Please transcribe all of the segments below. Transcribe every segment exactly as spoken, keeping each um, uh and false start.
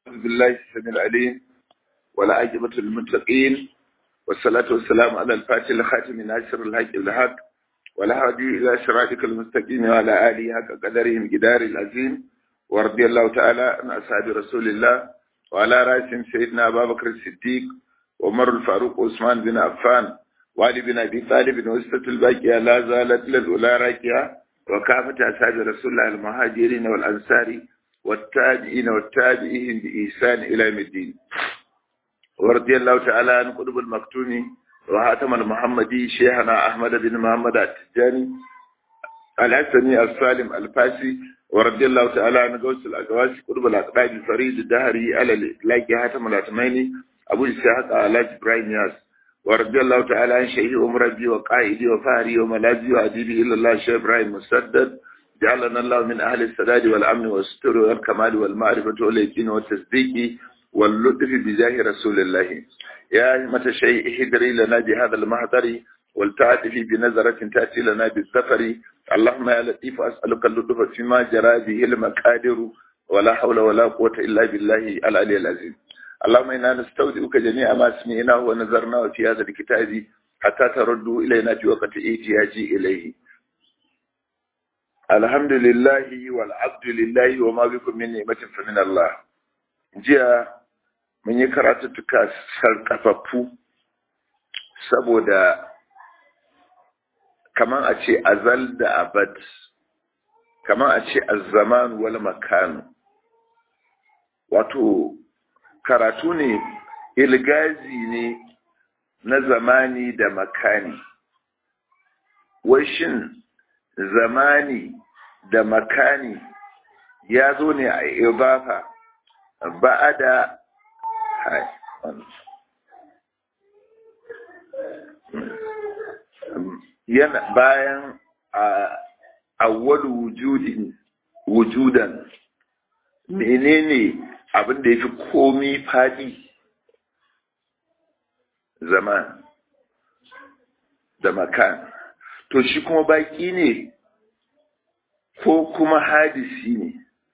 أعوذ بالله السميع العليم ولا عاقبة للمتقين والصلاة والسلام على الفاتح الخاتم ناصر الحق بالحق ولا هادي إلى صراطك المستقيم وعلى آله حق قدرهم جدار العظيم ورضي الله تعالى عن أصحاب رسول الله وعلى رأسهم سيدنا أبا بكر الصديق وعمر الفاروق وعثمان بن عفان وعلي بن أبي طالب وسط الباقية لا زالت للأولى راكية وكافة أصحاب رسول الله المهاجرين والأنصار والتابعين والتابعين بإحسان إلى يوم الدين ورضي الله تعالى عن قطب المكتوم وحاتم المحمدي شيخنا أحمد بن محمد التجاني الحسني السالم الفاسي ورضي الله تعالى عن غوث الأقواس قطب الأقطاب الفريد الدهري على الإطلاق حاتم الأتميني أبو إسحاق علاج إبراهيم ياس ورضي الله تعالى عن شيخي ومربي وقائدي وفهري وملاذي وأديبي إلا الله شيخ إبراهيم مسدد جعلنا الله من أهل السداد والأمن والستر والكمال والمعرفة واليقين والتصديق واللطف بجاه رسول الله يا أئمة شيء اهدري لنا بهذا المحضر والتعاطف بنظرة تأتي لنا بالسفر اللهم يا لطيف أسألك اللطف فيما جرى به المقادر ولا حول ولا قوة إلا بالله العلي العظيم اللهم إنا نستودعك جميع ما سمعناه ونظرناه في هذا الكتاب حتى تردوا إلينا في وقت احتياجي إليه. الحمد لله والعبد لله وما بكم من نعمة فمن الله. جاء mun yi karatuttuka sarƙafaffu saboda kaman a ce azal da abad, kaman a ce azzaman wal makanu, wato karatu ne ilgazi ne na zamani da makani. Wai shin zamani da makani ya zo ne a ibafa ba'ada yana bayan a awwal wujudin wujudan menene abin da yafi komi fadi zaman da makan, to shi kuma baki ne ko kuma hadisi ne?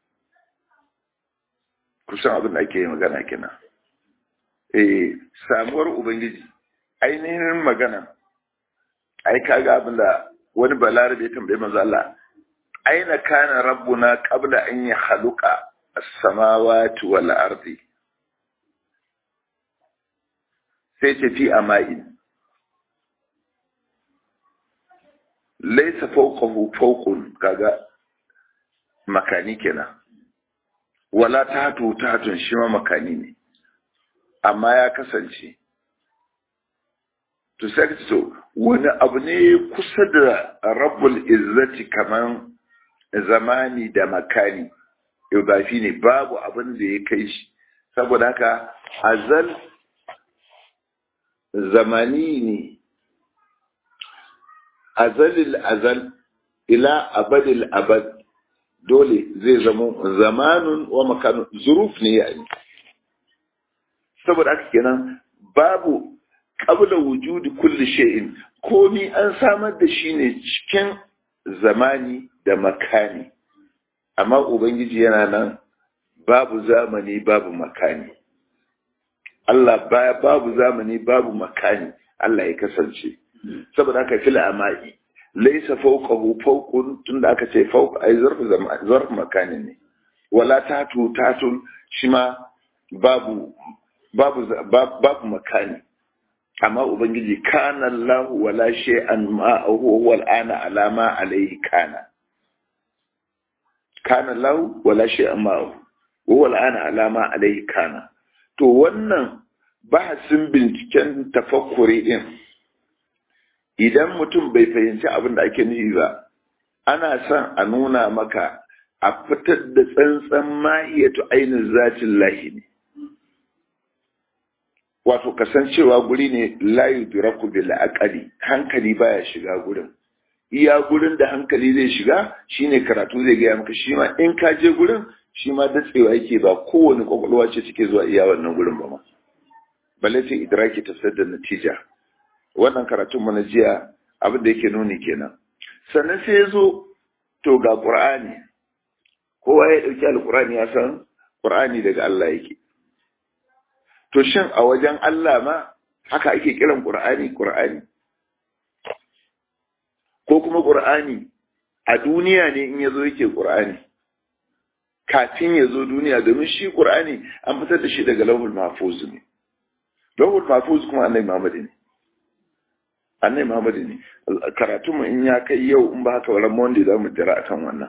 Kusan abin da ake magana kenan. Eh, samuwar Ubangiji, ainihin magana, ai kaga abin da wani balarabe ya tambaye manzo Allah, aina kana rabbuna qabla an yakhluqa as-samawati wal ardi? Sai ce fi ama'in. Laysa fawqahu fawqun, kaga makani kenan. Wala tahtu tahtun, shi ma makani ne. Amma ya kasance to sai so wani abu ne kusa da rabbul izzati kaman zamani da makani, ibafi ne, babu abin da ya kai shi. Saboda haka azal zamani ne, azalil azal ila abadil abad, dole zai zama zamanun wa makanun, zuruf ne yani. Saboda haka kenan babu qabla wujudi kulli shay'in, komi an samar da shi ne cikin zamani da makani, amma ubangiji yana nan babu zamani babu makani. Allah baya babu zamani babu makani, Allah ya kasance. Saboda haka fil amai laysa fawqahu fawqun, tunda aka ce fawq ay zarf zamani zarf makani ne, wala tatu tatun, shima babu babu babu makani, amma ubangiji kana Allah wala shay'an ma'ahu huwa al'ana alama alayhi kana kana Allah wala shay'an ma'ahu huwa al'ana alama alayhi kana. To wannan bahasin binciken tafakkuri din, idan mutum bai fahimci abin da ake nufi ba, ana son a nuna maka a fitar da tsantsan mahiyatu ainin zatin lahi ne, wato kasancewa guri ne la yudraku bil aqli, hankali baya shiga gurin. Iya gurin da hankali zai shiga shine karatu zai gaya maka, shi ma in ka je gurin shi ma datsewa yake, ba kowane kwakwalwa ce take zuwa iya wannan gurin ba ma, balle sai idraki tafsir da natija. Wannan karatun mu na jiya abin da yake nuni kenan. Sannan sai yazo to ga Qur'ani, kowa ya dauki alqur'ani ya san Qur'ani daga Allah yake. to shin a wajen Allah ma haka ake kiran Qur'ani Qur'ani ko kuma Qur'ani a duniya ne in yazo yake Qur'ani kafin yazo duniya domin shi Qur'ani an fitar da shi daga Lauhul Mahfuz ne Lauhul Mahfuz kuma Annabi Muhammad ne Annabi Muhammad ne karatu mu in ya kai yau in ba haka wala Monday za mu jira akan wannan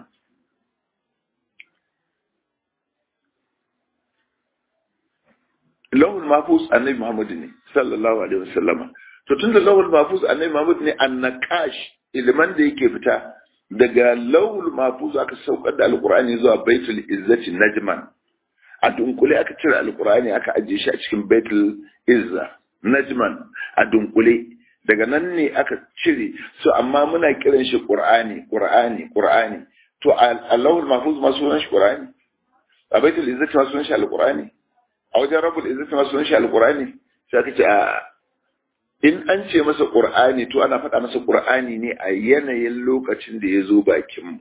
Lauhul Mahfuz Annabi Muhammad ne sallallahu alaihi wasallama to tunda Lauhul Mahfuz Annabi Muhammad ne annakash ilman da yake fita daga Lauhul Mahfuz aka saukar da Alqur'ani zuwa Baitul Izzati Najman a dunkule aka cire Alqur'ani aka ajiye shi a cikin Baitul Izza Najman a dunkule daga nan ne aka cire so amma muna kiran shi Qur'ani Qur'ani Qur'ani to a Lauhul Mahfuz ma sunan shi Qur'ani a Baitul Izzati ma sunan shi Alqur'ani a wajen Rabbul Izzati ma sunan shi Alqur'ani sai aka ce a in an ce masa Qur'ani to ana faɗa masa Qur'ani ne a yanayin lokacin da ya zo bakin mu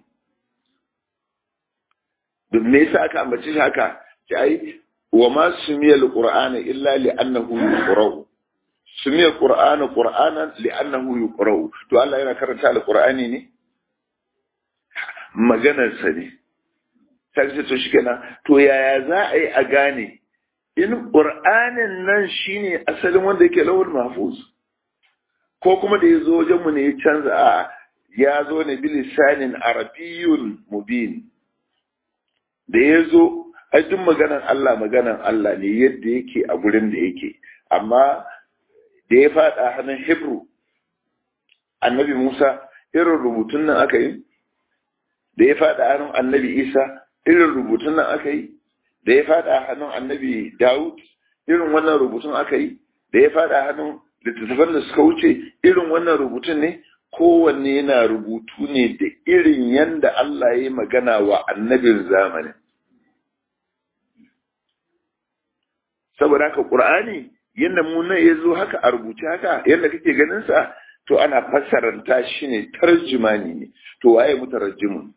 don me yasa aka ambace shi haka ai wa ma sumiyal Qur'ana illa li annahu yuqra'u sumiyal Qur'ana Qur'anan li annahu yuqra'u to Allah yana karanta al-Qur'ani ne maganar sa ne sai to shikenan to yaya za a yi a gane in Qur'anin nan shine asalin wanda yake Lauhul Mahfuz ko kuma da yazo wajen mu ne ya canza a ya zo ne bilisanin arabiyyun mubin da yazo ai duk maganan Allah maganan Allah ne yadda yake a gurin da yake amma da ya fada hannun Hebrew Annabi Musa irin rubutun nan aka yi da ya fada hannun Annabi Isa irin rubutun nan aka yi da ya fada hannun Annabi Dawud irin wannan rubutun aka yi da ya fada hannun littattafan da suka wuce irin wannan rubutun ne kowanne yana rubutu ne da irin yanda Allah ya yi magana wa annabin zamanin saboda haka Qur'ani yanda mu nan yazo haka a rubuce haka yanda kake ganin sa to ana fassaranta shi ne tarjumani ne to waye mutarajjimun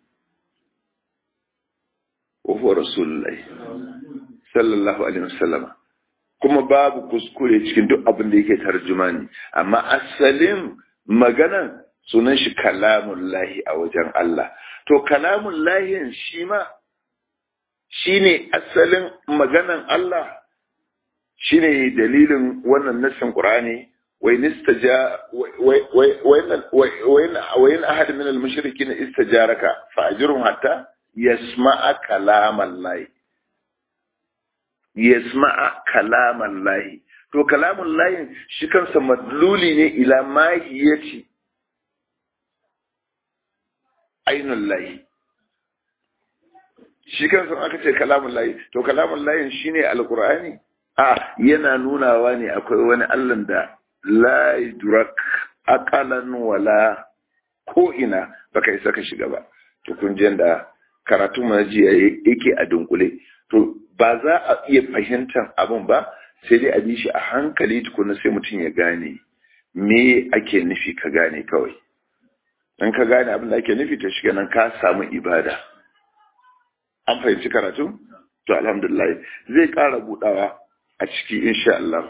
wa rasulullahi sallallahu alaihi wasallam kuma babu kuskure cikin duk abin da yake tarjumani amma asalin maganan sunan shi kalamullahi a wajen Allah to kalamullahi shi ma shine asalin maganan Allah shine dalilin wannan nassin Qur'ani wa nistaja wa in ahad min al-mushrikin istajaraka fa'jirhum hatta yasma'a kalamallahi yasma'a kalamallahi to kalamullahi shi kansa madluli ne ila mahiyati ainullahi shi kansa aka ce kalamullahi to kalamullahi shine alqur'ani a yana nunawa ne akwai wani Allah da la yudrak aqalan wala ko ina baka isa ka shiga ba to kun ji da karatu majiya yake a dunkule to ba za a iya fahimtar abin ba sai dai a bi shi a hankali tukuna sai mutum ya gane me ake nufi ka gane kawai in ka gane abin da ake nufi ta shiga nan ka samu ibada an fahimci karatu to alhamdulillah zai ƙara budawa a ciki insha Allah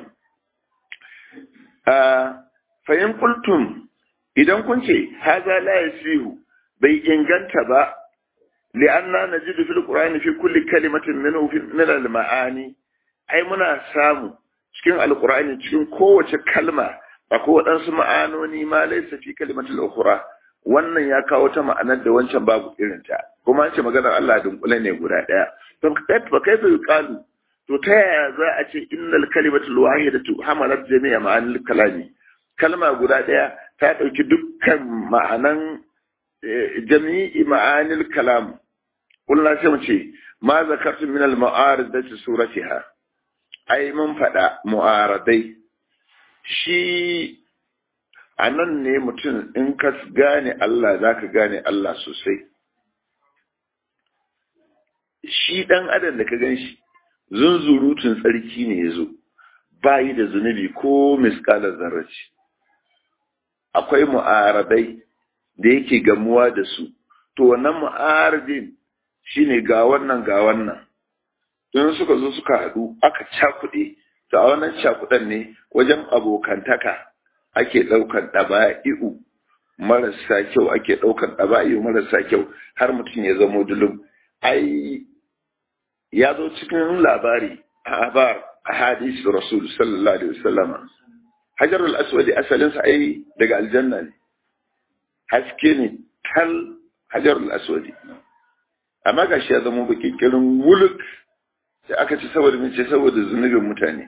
fahim kultum idan kun ce haza la yasihu bai inganta ba li'anna najidu fil qur'ani fi kulli kalimatin minhu min al ma'ani ai muna samu cikin alqur'ani cikin kowace kalma akwai wadansu ma'anoni ma laysa fi kalimatil ukhra wannan ya kawo ta ma'anar da wancan babu irin ta kuma an ce maganar Allah dunkule ne guda daya to fa kaifa yuqalu to ta yaya za a ce innal kalimatul wahidatu hamalat jami'a ma'anil kalami kalma guda daya ta dauki dukkan ma'anan jami'i ma'anil kalam kullum sai mu ce ma zakartu min al mu'aradati suratiha ai mun fada mu'aradai shi anan ne mutum in ka gane Allah zaka gane Allah sosai shi dan adam da ka ganshi zunzurutun tsarki ne yazo bayi da zunubi ko miskalar zarraci akwai mu'aradai da yake gamuwa da su to wannan mu'aradin shine ga wannan ga wannan don suka zo suka haɗu aka cakuɗe to a wannan shakudan ne wajen abokantaka ake ɗaukan ɗaba'i'u marasa kyau ake ɗaukan ɗaba'i'u marasa kyau har mutum ya zamo dulum. Ai ya zo cikin labari a abar a hadisi rasul sallallahu alaihi wasallama hajarul aswadi asalinsa ai daga aljanna ne, haske ne kal hajarul aswadi, amma gashi ya zama baki kirin wuluk sai aka ci saboda mace saboda zunubin mutane.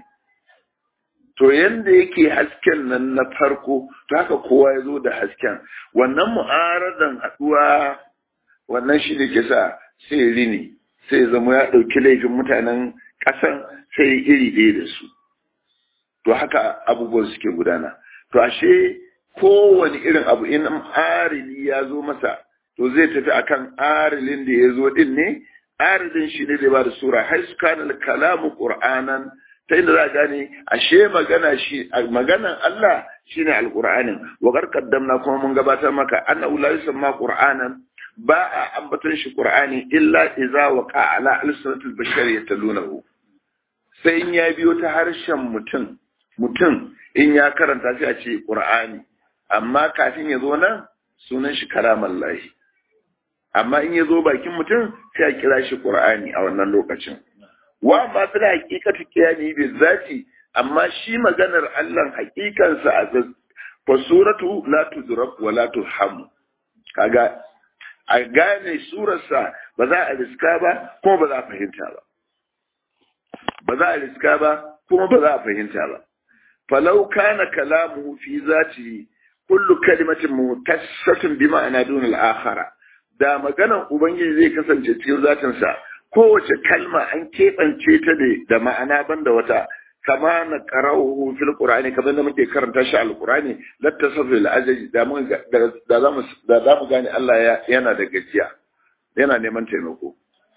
To yanda yake hasken nan na farko to haka kowa ya zo da hasken, wannan mu'aradan haɗuwa wannan shi da ke sa sai rini sai zama ya ɗauki laifin mutanen ƙasan sai iri ɗaya da su. To haka abubuwan suke gudana. To ashe kowane irin abu in arili ya zo masa to zai tafi akan arilin da ya zo din ne, arilin shi ne da ba da sura har su kana kalamu qur'anan, ta inda za a gane ashe magana shi maganan Allah shine alqur'anin. wa qad qaddamna kuma mun gabatar maka annahu la yusamma qur'anan, ba a ambaton shi qur'ani illa idza waqa ala alsanatil bashari yatalunahu, sai in ya biyo ta harshen mutum mutum in ya karanta shi a ce qur'ani, amma kafin ya zo nan sunan shi kalamallahi, amma in ya zo bakin mutum sai a kira shi qur'ani a wannan lokacin. Wa ba su da hakikatu kiyani bi zati, amma shi maganar Allah hakikansa a fa suratu la tudrak wa la tuham, kaga a gane surarsa ba za a riska ba kuma ba za a fahimta ba ba za a riska ba kuma ba za a fahimta ba. falau kana kalamuhu fi zati kullu kalimatin mutassatun bi ma'ana dun al-akhara, da maganar ubangiji zai kasance cikin zatinsa kowace kalma an keɓance ta da ma'ana banda wata, kama na qara'uhu fil qur'ani, kamar da muke karanta shi al-qur'ani lattasafu al-ajaji, da mun da zamu da zamu gane Allah yana da gajiya, yana neman taimako.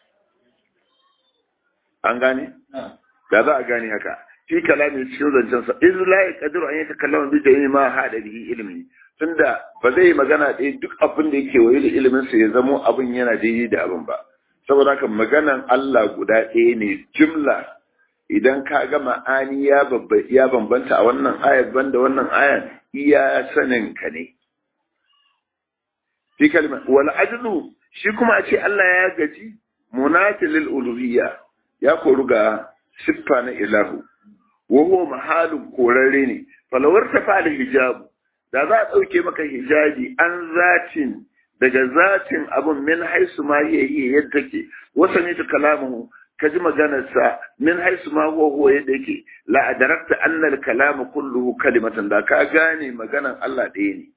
An gane da za a gane haka fi kalami cikin zancen sa, iz la yaqdiru an yatakallama bi jami'i ma hada bihi ilmi, tunda ba zai magana da duk abin da yake waye da ilimin sa ya zamo abin yana daidai da abin ba. Saboda haka maganan Allah guda ɗaya ne jumla. Idan ka ga ma'ani ya ya bambanta a wannan ayar banda wannan ayar, iya sanin ka ne. Fi kalma wal ajlu, shi kuma a ce Allah ya gaji, munafi lil uluhiyya, ya koru ga siffa na ilahu, wa huwa mahalun korarre ne. Falawar ta fa hijab, da za a ɗauke maka hijabi an zatin daga zatin abun min haisu ma yayi yadda take, wasa ne ta kalamu ka ji maganarsa min haisu ma huwa huwa yadda yake, la adarakta anna al kalamu kulluhu kalimatan, da ka gane maganar Allah ɗaya ne.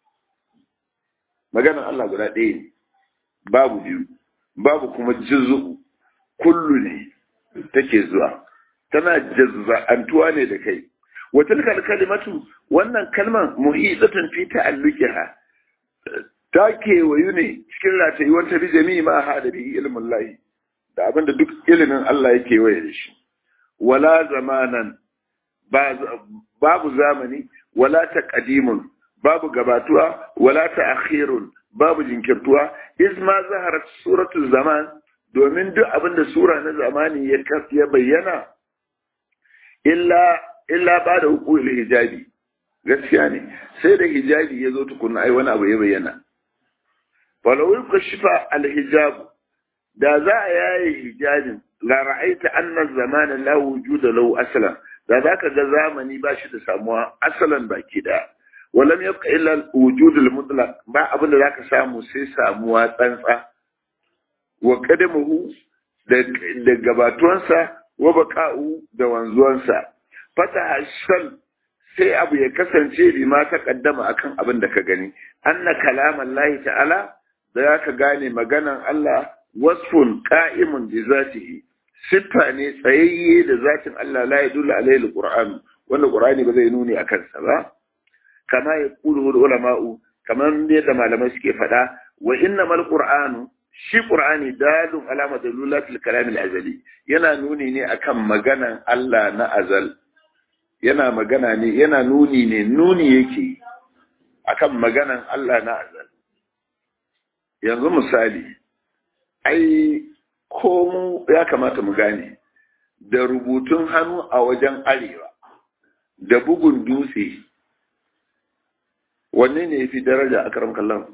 Maganar Allah guda ɗaya ne, babu biyu, babu kuma juzu, kullu ne take zuwa, tana jazza'antuwa ne da kai. Wa tilkal kalimatu, wannan kalman muhidatun fi ta'alluqiha, ta kewayu ne cikin ratayuwar ta bi jami'i ma hada bi ilmin lahi, da abinda duk ilimin Allah yake waye da shi. Wala zamanan, babu zamani, wala taqdimun, babu gabatuwa, wala ta'khirun, babu jinkirtuwa. iz ma zaharat suratul zaman, domin duk abinda sura na zamani ya ya bayyana illa illa ba da hukul hijabi, gaskiya ne sai da hijabi ya zo tukunna ai wani abu ya bayyana. Falawul kashifa al-hijab, da za a yaye hijabin, la ra'aita anna zamana la wujuda lahu aslan, da zaka ga zamani ba shi da samuwa asalan baki da. Walam yabqa illa al-wujud al-mutlaq, ba abin da zaka samu sai samuwa tsantsa. Wa qadamuhu da gabatuwansa, wa baqa'u da wanzuwansa. Fataha shal, sai abu ya kasance bi ma ta kaddama akan abin da ka gani. Anna kalaman lahi ta'ala, da ka gane maganan Allah, wasfun qa'imun bi zatihi, siffa ne tsayayye da zatin Allah, la yadullu alayhi alquran, wanda qur'ani ba zai nuni akan sa ba. Kama yaqulu ulama'u, kaman ne da malamai suke faɗa, wa innamal qur'anu, shi qur'ani dalun ala madallulatil kalam al-azali, yana nuni ne akan maganan Allah na azal. Yana magana ne, yana nuni ne, nuni yake akan maganan Allah na azal. Yanzu misali, ai, ko mu ya kamata mu gane, da rubutun hannu a wajen arewa da bugun dutse wanne ne ya fi daraja a karam kallon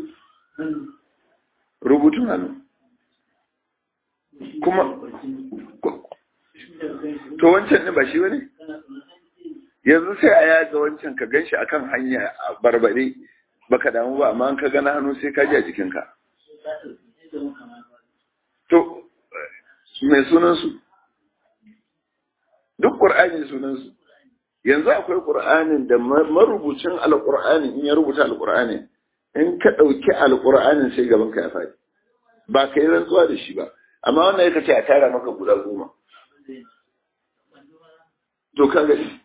rubutun hannu kuma to wancan ne ba shi ba ne yanzu sai a yaga wancan ka gan shi akan hanya a barbare baka damu ba amma ka gana hannu sai ka ji a jikinka to mai sunansu duk ƙur'ani sunansu yanzu akwai ƙur'anin da marubucin alƙur'ani in ya rubuta alƙur'ani in ka ɗauki alƙur'anin sai gaban ka ya faɗi ba ka yi rantsuwa da shi ba amma wannan ya ce a tara maka guda goma to ka gani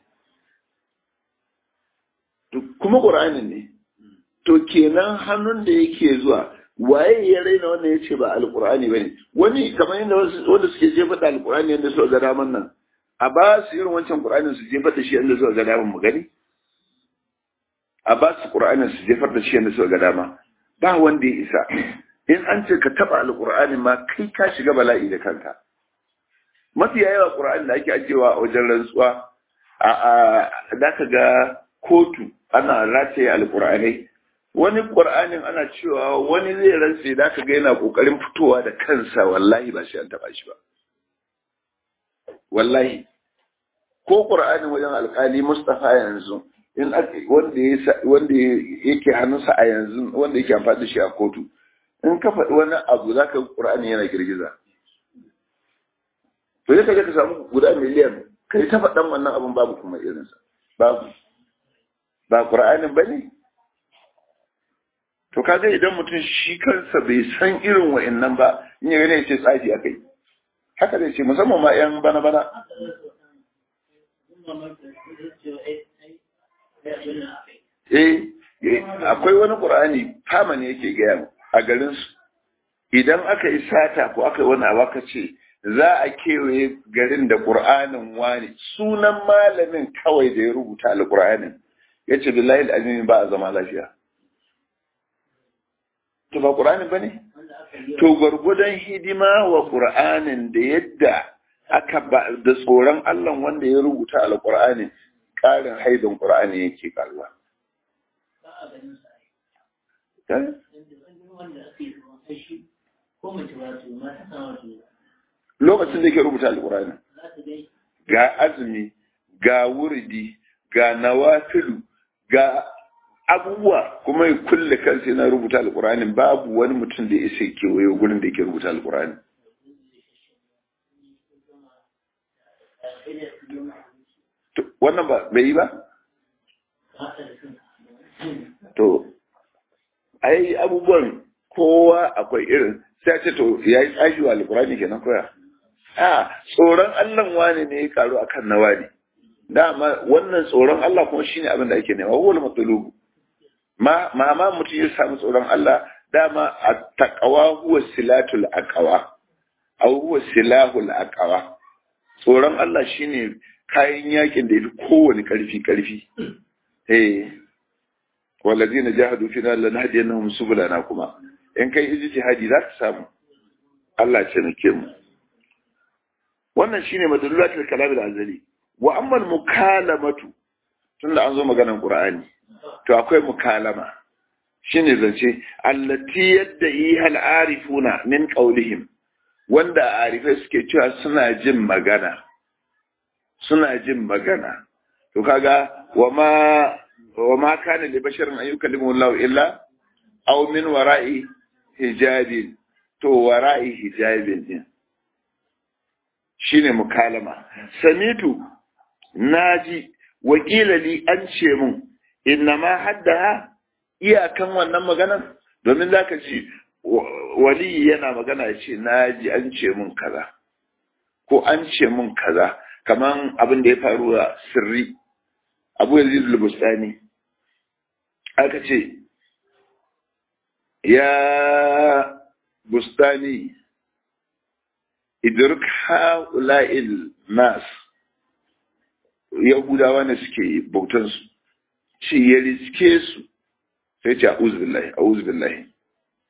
kuma ƙur'anin ne to kenan hannun da yake zuwa waye ya raina wannan ya ce ba alƙur'ani ba ne wani kamar yadda wanda suke jefa da alƙur'ani yadda suka ga daman nan a ba su irin wancan ƙur'anin su jefar da shi yadda suka ga daman mu gani a ba su ƙur'anin su jefar da shi yadda suka ga dama ba wanda ya isa in an ce ka taɓa alƙur'ani ma kai ka shiga bala'i da kanka mafiya yawa ƙur'ani da ake ajewa a wajen rantsuwa a da ka ga kotu ana rataye alƙur'anai wani ƙur'anin ana cewa wani zai rantse da ka ga yana ƙoƙarin fitowa da kansa wallahi ba shi an taɓa shi ba wallahi ko ƙur'anin wajen alƙali Mustapha yanzu in wanda ya wanda yake hannunsa a yanzu wanda yake amfani da shi a kotu in ka faɗi wani abu za ka ga ƙur'ani yana girgiza to ya kaje ka samu guda miliyan kai ta faɗan wannan abun babu kuma irinsa babu ba ƙur'anin ba ne to kaga idan mutum shi kansa bai san irin wa'annan ba in ya gane ya ce tsafi akai haka zai ce musamman ma yan bana bana eh akwai wani ƙur'ani fama ne yake gaya a garin su idan aka yi sata ko aka yi wani abu aka ce za a kewaye garin da ƙur'anin wani sunan malamin kawai da ya rubuta alƙur'anin ya ce billahi al'azimi ba a zama lafiya to ba ƙur'anin ba ne to gwargwadon hidima wa ƙur'anin da yadda aka ba da tsoron Allah wanda ya rubuta alƙur'ani ƙarin haidin ƙur'ani yake ƙaruwa lokacin da yake rubuta alƙur'ani ga azumi ga wuridi ga nawafilu ga abubuwa kuma ya kulle kansa yana rubuta alƙur'ani babu wani mutum da ya isa kewaye gurin da yake rubuta alƙur'ani wannan ba bai yi ba to ai abubuwan kowa akwai irin sai ce to ya yi tsashi wa alƙur'ani kenan koya a tsoron Allah wani ne ya karu akan na wani dama wannan tsoron Allah kuma shine abin da ake nema wal matlubu ma ma ma mutum ya samu tsoron Allah dama at-taqwa huwa silatul aqwa aw huwa silahul aqwa tsoron Allah shine kayan yakin da yafi kowane karfi karfi eh walladina jahadu fina lanahdiyannahum subulana kuma in kai ijtihadi za ka samu Allah ce nake mu wannan shine madallulatul kalam al-azali wa amma al-mukalamatu tunda an zo maganar Qur'ani to akwai mukalama shine zance allati yadda'i hal arifuna min qawlihim wanda arifai suke cewa suna jin magana suna jin magana to kaga wama wama kana li basharin an yukallimu Allah illa aw min wara'i hijabin to wara'i hijabin din shine mukalama samitu naji wakila li an ce mun innama hadda iyakan wannan maganar domin zaka ce wali yana magana ya ce naji an ce mun kaza ko an ce mun kaza kaman abin da ya faru a sirri Abu Yazid al-Bustani aka ce ya Bustani idruk ha'ula'il nas yahudawa ne suke bautan su shi ya riske su sai ce a'udhu billahi a'udhu billahi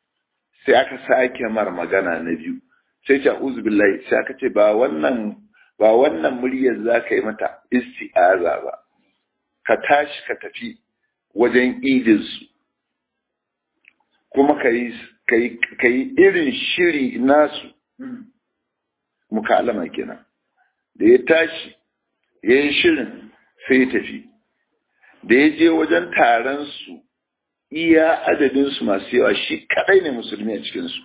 sai aka sake mar magana na biyu sai ce a'udhu billahi sai aka ce ba wannan ba wannan muryar za ka yi mata isti'aza ba, ka tashi ka tafi wajen idinsu kuma ka yi irin shiri nasu. Mukalama kenan. Da ya tashi ya yi shirin sai ya tafi, da ya je wajen taron su iya adadinsu masu yawa, shi kadai ne musulmi a cikinsu,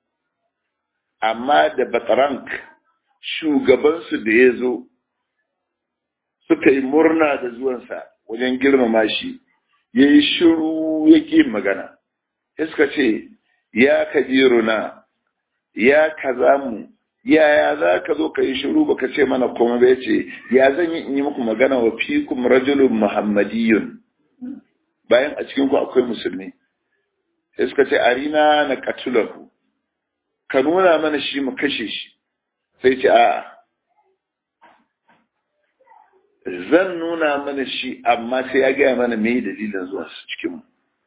amma da Batrank shugabansu da ya zo suka yi murna da zuwansa wajen girmama shi, ya yi shiru ya ƙi magana. Iska ce, ya kabiruna, ya kaza mu, yaya za ka zo ka yi shiru baka ce mana kuma bai ce, ya zan yi in yi muku magana wa fikum rajulun muhammadiyun, bayan a cikinku akwai musulmi. Sai suka ce, arina na katulahu, ka nuna mana shi mu kashe shi. Sai ce, a'a, zan nuna mana shi amma sai ya gaya mana me dalilin zuwa su cikinmu.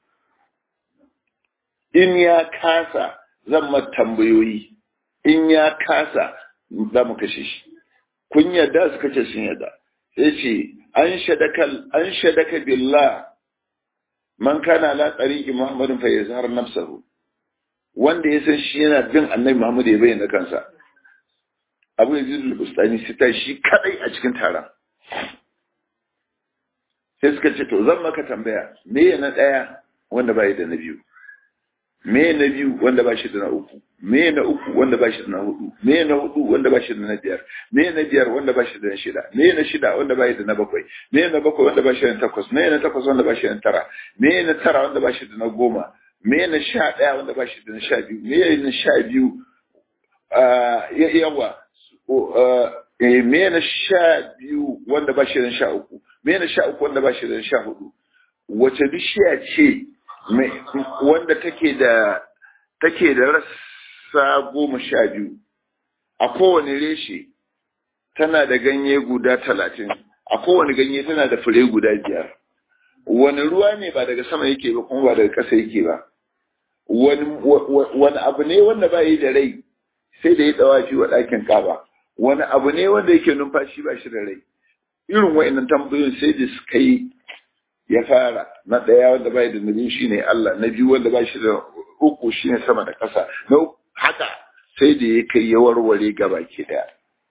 In ya kasa zan mata tambayoyi, in ya kasa za mu kashe shi. Kun yadda suka ce sun yadda. Sai ce, an shadaka an shadaka billah man kana la tariqi muhammadin fa yazhar nafsahu, wanda ya san shi yana bin annabi Muhammad ya bayyana kansa. Abu Yazid al-Bustani sita shi kadai a cikin taron. Sai suka ce, to zan maka tambaya, me na daya wanda bai da na biyu, me na biyu wanda ba shi da na uku, me na uku wanda ba shi da na hudu, me na hudu wanda ba shi da na biyar, me na biyar wanda ba shi da na shida, me na shida wanda ba shi da na bakwai, me na bakwai wanda ba shi da na takwas, me na takwas wanda ba shi da na tara, me na tara wanda ba shi da na goma, me na sha ɗaya wanda ba shi da na sha biyu, me na sha biyu yawa, me na sha biyu wanda ba shi da na sha uku, me na sha uku wanda ba shi da na sha hudu. Wace bishiya ce wanda take da take da rassa goma sha biyu, a kowane reshe tana da ganye guda talatin, a kowane ganye tana da fure guda biyar. Wani ruwa ne ba daga sama yake ba kuma ba daga ƙasa yake ba, wani abu ne wanda ba yi da rai sai da ya dawafi wa ɗakin Kaba, wani abu ne wanda yake numfashi ba shi da rai. Irin wa'annan tambayoyin sai da suka yi. Ya fara na ɗaya wanda bai da nabi shi ne Allah, na biyu wanda ba shi da uku shi ne sama da ƙasa, na haka sai da ya kai ya warware gaba ke ɗaya.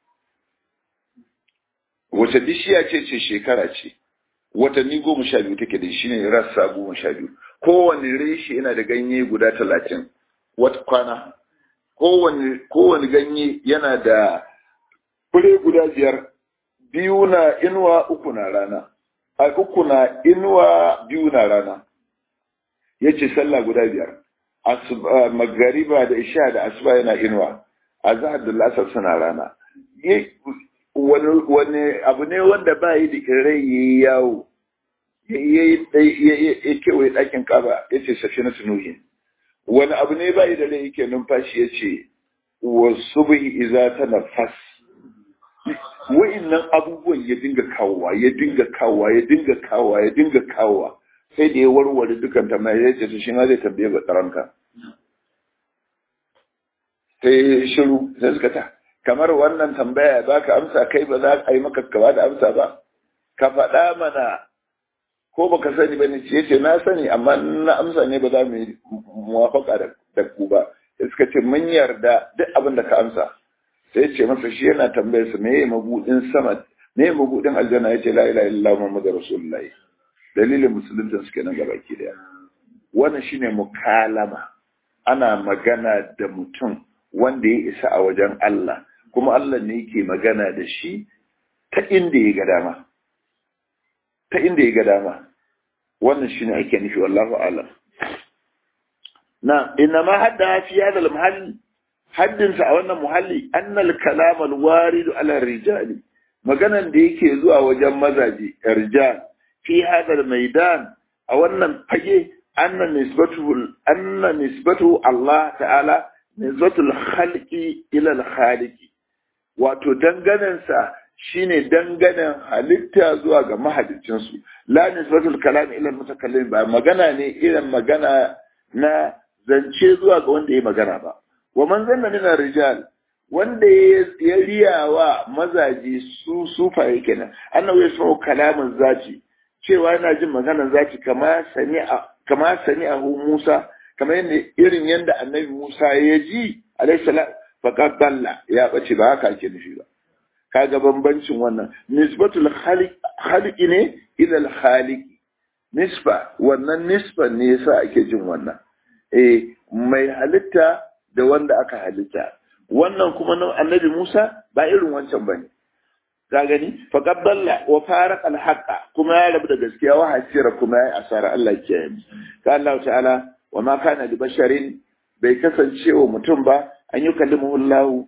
Wata bishiya ce ce shekara ce, watanni goma sha biyu take da shi ne rassa goma sha biyu, kowane reshe yana da ganye guda talatin wata kwana, kowane ganye yana da fure guda biyar, biyu na inuwa uku na rana. A uku na inuwa biyu na rana, ya ce sallah guda biyar, magariba da isha da asuba yana inuwa, a zahar da lasar suna rana. Wani abu ne wanda ba yi da rai ya yi yawo, ya kewaye ɗakin Kaba, ya ce safi na sunuhin. Wani abu ne ba yi da rai yake numfashi, ya ce wasu bai iza ta nafas. Wa'innan abubuwan ya dinga kawowa, ya dinga kawowa, ya dinga kawowa, ya dinga kawowa, sai da ya warware dukan tambayar ya ce shi ma zai tambaye ba tsaronka. Sai shiru, sai suka ta, kamar wannan tambaya ba ka amsa kai ba za a yi maka kaba da amsa ba, ka faɗa mana ko ba ka sani ba ne, ce ce na sani amma na amsa ne ba za mu yi muwafaka da ku ba. Sai suka ce mun yarda duk abin da ka amsa. Sai ce masa shi yana tambayar sa me mabudin sama, me mabudin aljanna, yace la ilaha illallah muhammadur rasulullah. Dalilin musulunta suke nan gabaki daya. Wannan shine mukalama, ana magana da mutum wanda ya isa a wajen Allah, kuma Allah ne yake magana da shi ta inda ya ga dama, ta inda ya ga dama. Wannan shine ake nufi, wallahu a'lam. Na inna ma hadda fi hadha al-mahall, haddinsa a wannan muhalli annal kalam alwarid ala rijali, maganan da yake zuwa wajen mazaji rijal fi hada almaidan, a wannan fage anna nisbatuhu anna nisbatuhu Allah ta'ala nisbatul khalqi ila alkhaliqi, wato danganan sa shine danganan halitta zuwa ga mahaliccin su, la nisbatul kalam ila almutakallim, ba magana ne irin magana na zance zuwa ga wanda ya magana ba. Wa man zanna min rijal, wanda ya riyawa mazaje su sufaye kenan annabi ya so kalamin zati cewa yana jin maganar zati kama sami'a kama sami'ahu Musa kamar yadda irin yanda annabi Musa ya ji alayhi salam faqad dalla ya bace ba haka ake nufi ba kaga bambancin wannan nisbatul khaliq khaliqi ne ila al khaliq nisba wannan nisba ne yasa ake jin wannan eh mai halitta da wanda aka halitta wannan kuma na annabi Musa ba irin wancan bane ka gani faqad dalla wa faraq al haqa kuma ya rabu da gaskiya wa hasira kuma ya asara Allah ke yi ka Allah ta'ala wa ma kana li basharin bai kasance wa mutum ba an yi kallimu Allah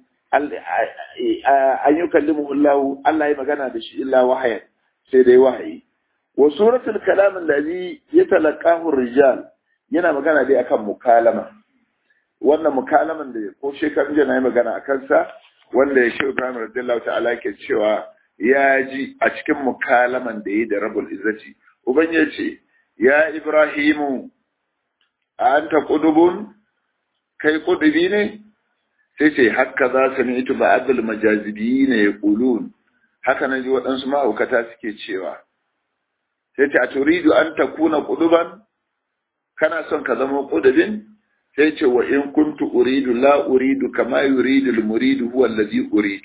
an yi kallimu Allah Allah ya magana da shi illa wahayi sai dai wahayi wa suratul kalam allazi yatalaqahu ar-rijal yana magana dai akan mukalama wannan mukalaman da ko shekarun jiya na yi magana akan sa wanda ya shi Ibrahim radiyallahu ta'ala ke cewa ya ji a cikin mukalaman da yi da Rabbul Izzati uban ya ce ya Ibrahimu anta qudubun kai qudubi ne sai ce haka za su ne ita ba'adul majazibi ne ya ƙulun haka na ji waɗansu ma'aukata suke cewa sai ce a turidu an ta kuna ƙuduban kana son ka zama ƙudubin sai ce wa in kuntu uridu la uridu kama yuridu muridu huwa allazi uridu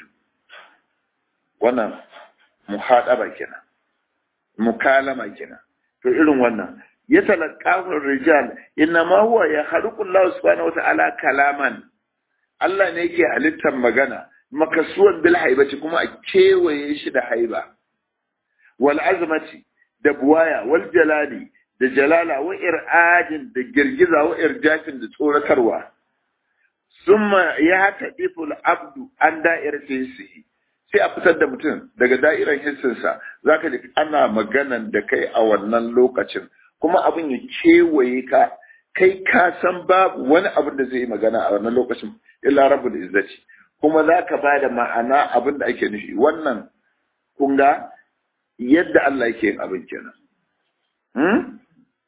wannan muhadaba kenan mukalama kenan to irin wannan ya talaqahu rijal inna ma huwa ya khaluqu Allah subhanahu wa ta'ala kalaman Allah ne yake halittar magana makasuwan bil haibati kuma a kewaye shi da haiba wal azmati da buwaya wal jalali da jalala wa ir'adin da girgiza wa irjafin da tsoratarwa summa ya haka iful abdu an da'irar hissi sai a fitar da mutum daga da'irar hissinsa zaka ji ana maganan da kai a wannan lokacin kuma abin ya kewaye ka kai ka san babu wani abin da zai yi magana a wannan lokacin illa rabbul izzati kuma zaka bada ma'ana abin da ake nufi wannan kun ga yadda Allah yake yin abin kenan hmm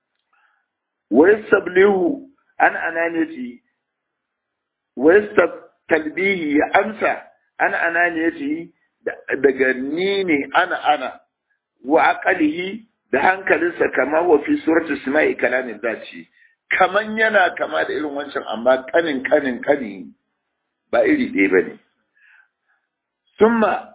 wa yastablihu an ananiyati wa yastalbihi ya amsa an ananiyati daga ni ne ana ana wa aqalihi da hankalinsa kama wa fi surati isma'i kalamin dace kaman yana kama da irin wancan amma kanin kanin kani ba iri ɗaya ba ne. Summa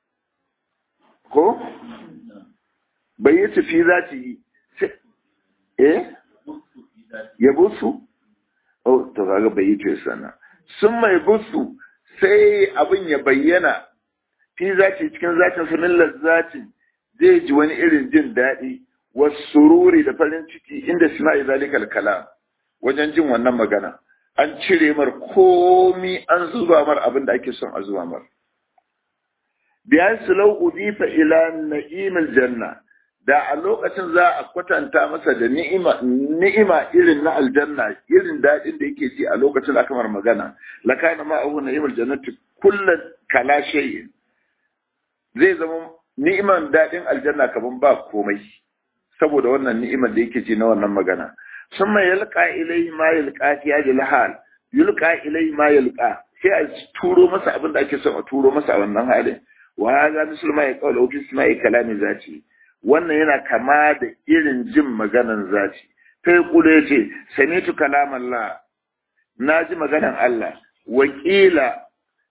ko bai yi tafi za ta yi eh ya busu? Oh, to kaga bai yi tuyo sana. Summa ya busu sai abin ya bayyana fi zati cikin zatin sunan lazzatin zai ji wani irin jin daɗi wasu sururi da farin ciki inda sina'i zalikal kalam wajen jin wannan magana an cire mar komi an zuba mar abin da ake son a zuba mar biyan su lau udifa ila na'imil janna da a lokacin za a kwatanta masa da ni'ima ni'ima irin na aljanna irin daɗin da yake ji a lokacin aka mar magana lakana ma abu na'imil jannati kullu kala shay'in zai zama ni'iman daɗin aljanna kaman ba komai saboda wannan ni'imar da yake ji na wannan magana ثم يلقى إليه ما يلقى في هذه الحال يلقى إليه ما يلقى sai a turo masa abin da ake son a turo masa a wannan halin wa hada misal ma yaqulu wa fi isma'i kalami zati wannan yana kama da irin jin maganan zati kai kula yace sami'tu kalam Allah naji maganan Allah wakila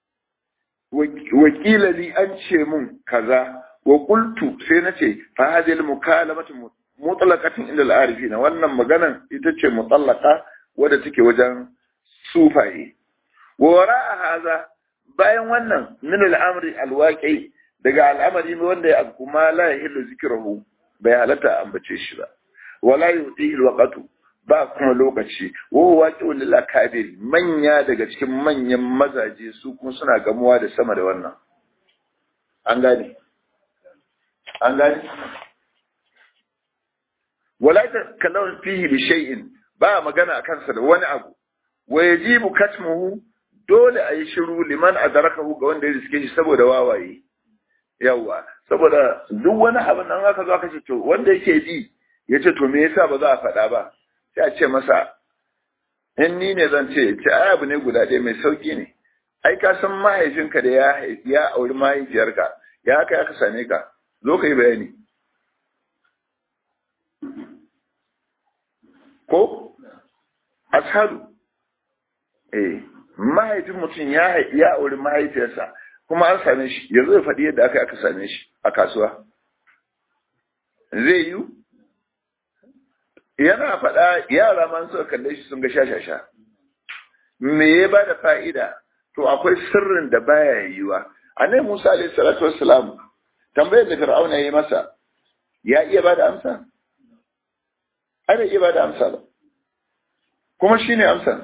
wakila li an ce mun kaza wa qultu sai nace fa hadhihi al-mukalamatu mutlaqatin inda al-arifina wannan maganan ita ce mutallaka wadda take wajen sufaye wa wara'a hadha bayan wannan min al-amri al-waqi daga al'amari wanda ya kuma la yahillu zikruhu bai halatta ambace shi ba wala yudihi al-waqtu ba kuma lokaci wa huwa waqi'un lil akabir manya daga cikin manyan mazaje su kuma suna gamuwa da sama da wannan an gane an gane wala takallama fihi bi shay'in ba magana akan sa da wani abu wa yajibu katmuhu dole ayi shiru liman adrakahu ga wanda ya riske shi saboda wawaye yawa saboda duk wani abin nan aka zo aka ce to wanda yake ji yace to me yasa ba za a faɗa ba sai a ce masa in ni ne zan ce ce ai abu ne guda ɗaya mai sauki ne ai ka san mahaifinka da ya ya auri mahaifiyarka ya kai aka same ka zo kai bayani ko ashadu eh mahaifin mutum ya ya auri mahaifiyarsa kuma an same shi yanzu ya faɗi yadda aka aka same shi a kasuwa zai yi yana faɗa yara man suka kalle shi sun ga shashasha me ya ba da fa'ida to akwai sirrin da baya yiwa annabi Musa alayhi salatu wassalam tambayar da Fir'auna yayi masa ya iya ba da amsa ana iya ba da amsa ba kuma shine amsa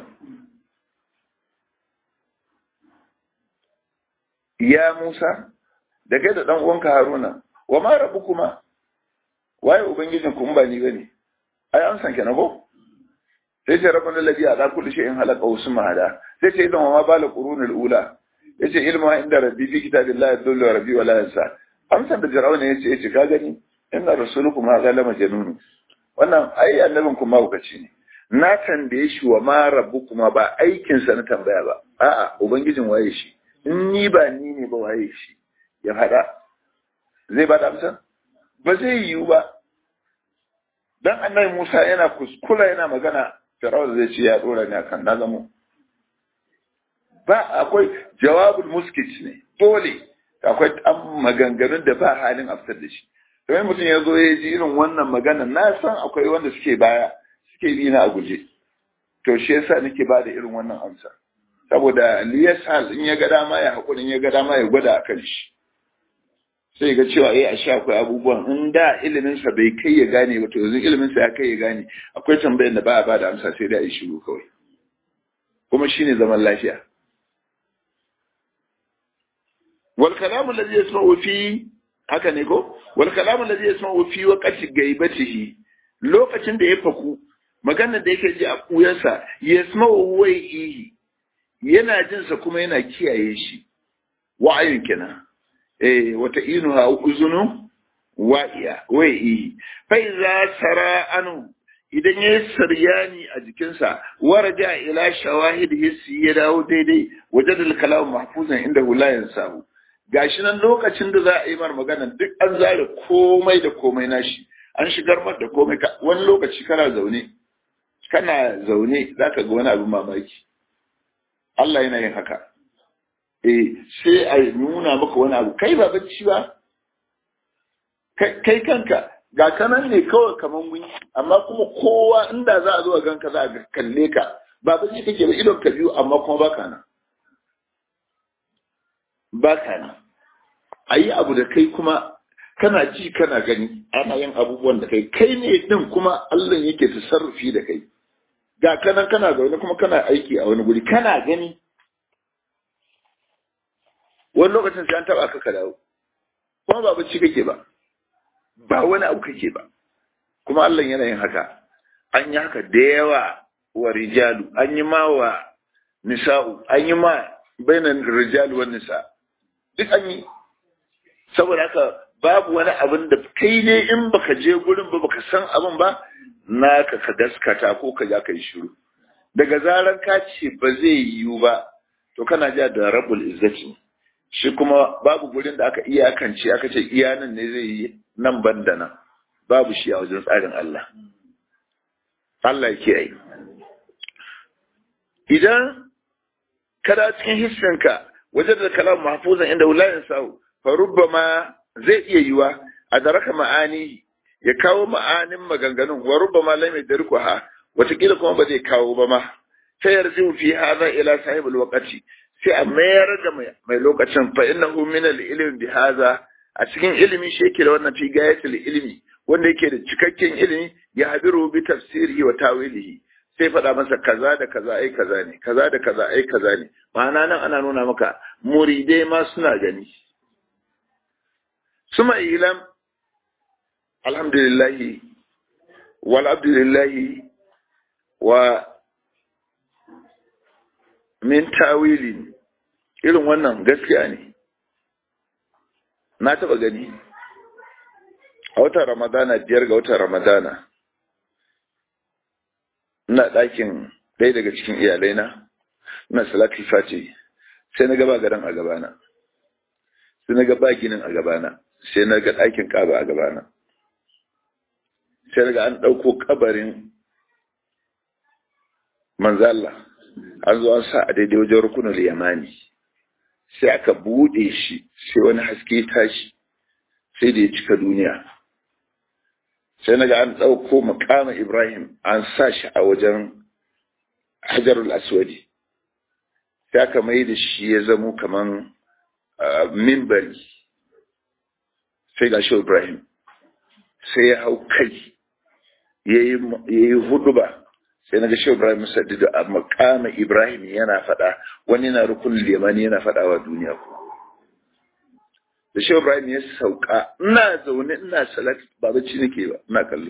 ya Musa da kai da dan uwanka Haruna wa ma rabbukuma waye ubangijin ku ba ni bane ai amsan kenan ko sai ce rabbana alladhi ala kulli shay'in halaka usma hada sai ce idan ma bala qurunul ula yace ilmu inda rabbi fi kitabillahi yadullu rabbi wala yansa amsan da Fir'auna yace yace ka gani inna rasulukum hadha la majnun wannan ai annabin kuma hukaci ne na tambaye shi wa ma rabbukuma ba aikin sa na tambaya ba a'a ubangijin waye shi in ni ba ni ne ba waye shi ya fada zai ba da amsa ba zai yiwu ba dan annabi Musa yana kuskula yana magana Fir'aun zai ce ya dora ni akan na zamo ba akwai jawabul muskit ne dole akwai an maganganun da ba halin aftar da shi kamar mutum ya zo ya ji irin wannan magana na san akwai wanda suke baya suke bi na a guje to shi yasa nake ba da irin wannan amsa saboda liyasal in ya ga dama ya hakuri in ya ga dama ya gwada akan shi sai ga cewa eh ashe akwai abubuwan in da ilimin sa bai kai ya gane ba to yanzu ilimin sa ya kai ya gane akwai tambayar da ba a bada amsa sai da a yi shiru kawai kuma shine zaman lafiya wal kalamu alladhi yasma'u fi haka ne ko wal kalamu alladhi yasma'u fi waqti gaibatihi lokacin da ya faku maganar da yake ji a kuyarsa yasma'u waihi yana jin sa kuma yana kiyaye shi wa'ayin kenan eh wata inuha uzunu wa'iya waihi fa iza sara anu idan yayi saryani a jikinsa waraja ila shawahid hissi ya dawo daidai wajadal kalam mahfuzan inda la yansahu gashi nan lokacin da za a yi mar magana duk an zare komai da komai nashi an shigar mar da komai wani lokaci kana zaune kana zaune zaka ga wani abin mamaki Allah yana yin haka eh sai a nuna maka wani abu kai ba bacci ba kai kanka ga kanan ne kawai kaman gunyi amma kuma kowa inda za a zo a ganka za a kalle ka ba bacci kake ba idon ka biyu amma kuma baka nan baka nan ayi abu da kai kuma kana ji kana gani ana yin abubuwan da kai kai ne din kuma Allah yake tasarrufi da kai ga kanan kana zaune kuma kana aiki a wani guri kana gani wani lokacin sai an taba ka ka dawo kuma ba bacci kake ba ba wani abu kake ba kuma Allah yana yin haka an yi haka da yawa wa rijalu an yi ma wa nisa'u an yi ma bainan rijalu wa nisa duk an yi saboda haka babu wani abin da kai ne in baka je gurin ba baka san abin ba naka ka gaskata ko ka ja kai shiru daga zaran ka ce ba zai yiwu ba to kana ja da rabbul izzati shi kuma babu gurin da aka iyakance aka ce iya nan ne zai yi nan banda nan babu shi a wajen tsarin Allah Allah yake yi idan kada cikin hissinka wajen da kalam mahfuzan inda wulayin sa'u fa rubbama zai iya yiwa a daraka ma'ani ya kawo ma'anin maganganun wa rubbama lam yadrikuha wataƙila kuma ba zai kawo ba ma sai yarzu fi hadha ila sahibul waqti sai a mayar da mai lokacin fa innahu min al-ilm bi hadha a cikin ilimi shi yake da wannan fi gayatul ilmi wanda yake da cikakken ilimi ya habiru bi tafsirihi wa tawilihi sai faɗa masa kaza da kaza ai kaza ne kaza da kaza ai kaza ne ma'ana nan ana nuna maka muridai ma suna gani suma ilam alhamdulillah wal abdulillah wa min tawilin irin wannan gaskiya ne na taba gani a watan ramadana biyar ga watan ramadana ina ɗakin ɗaya daga cikin iyalaina ina salatul fati sai na ga ba garin a gabana, sai na ga ba ginin a gabana, sai na ga ɗakin Ka'aba a gabana, sai na ga an ɗauko kabarin manzalla an zo an sa a daidai wajen rukunul yamani, sai aka buɗe shi, sai wani haske tashi, sai da ya cika duniya. Sai na ga an ɗauko makama Ibrahim an sa shi a wajen Hajarul Aswadi, sai aka mai da shi ya zamo kaman mimbari, sai ga shi Ibrahim sai ya hau kai ya yi huduba, sai na ga shi Ibrahim Saddidu a makama Ibrahim yana faɗa, wani na rukunin limani yana faɗa wa duniya ku. Da shi Ibrahim ya sauka, ina zaune ina salat ba bacci nake ba, ina kallo.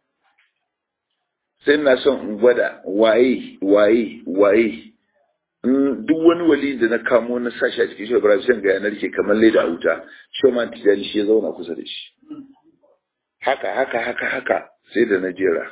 Sai ina son in gwada waye waye waye duk wani wali da na kamo na sashi a cikin shi Ibrahim sai ga yanar ke kamar leda a wuta, shi ma tijani shi ya zauna kusa da shi. Haka haka haka haka sai da na jera.